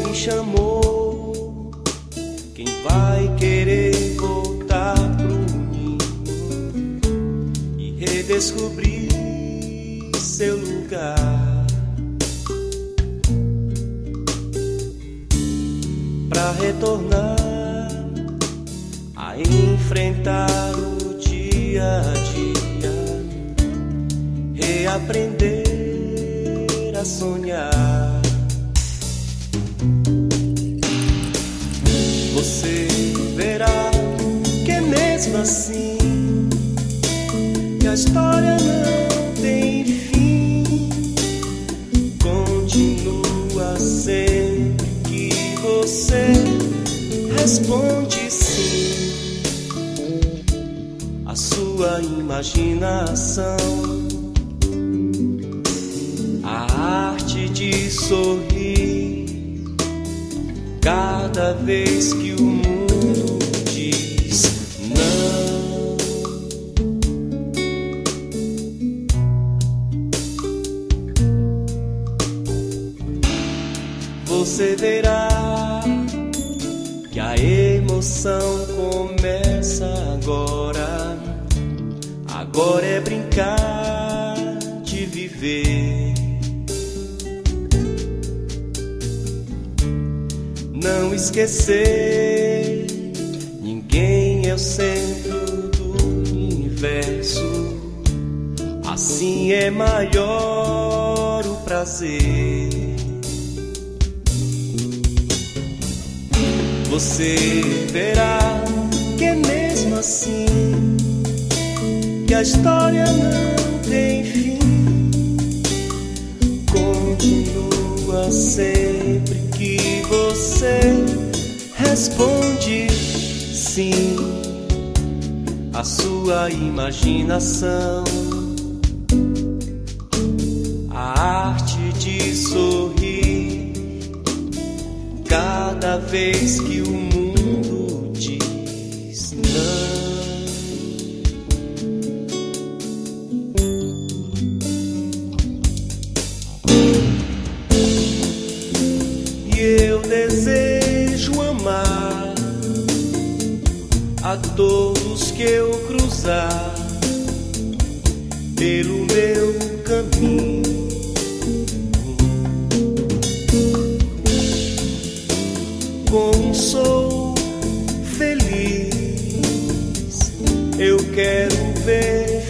alguém chamou. Quem vai querer voltar pro ninho e redescobrir seu lugar? Pra retornar a enfrentar o dia a dia, reaprender a sonhar. Você verá que é mesmo assim, que a história não tem fim. Continua sempre que você responde sim. A sua imaginação, a arte de sorrir cada vez que o mundo diz não. Você verá que a emoção começa agora. Agora é brincar de viver. Não esquecer, ninguém é o centro do universo. Assim é maior o prazer. Você verá que é mesmo assim, que a história não tem fim. Continua sempre que você responde sim. A sua imaginação, a arte de sorrir cada vez que o mundo diz não. Eu desejo amar a todos que eu cruzar pelo meu caminho. Como sou feliz, eu quero ver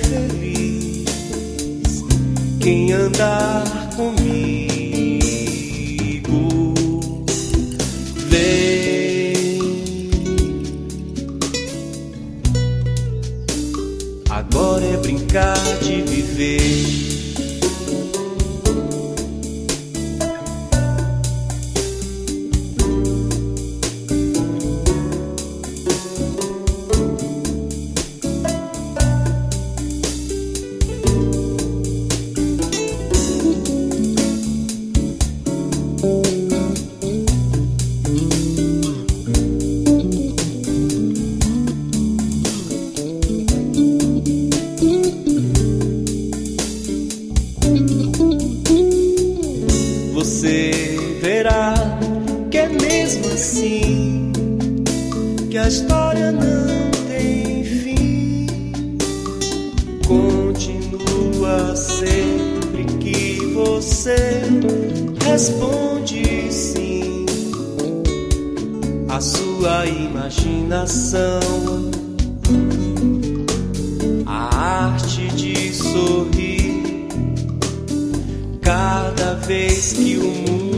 feliz quem andar comigo. Agora é brincar de viver. Você verá que é mesmo assim, que a história não tem fim. Continua sempre que você responde sim. A sua imaginação, a arte de sorrir cada vez que o mundo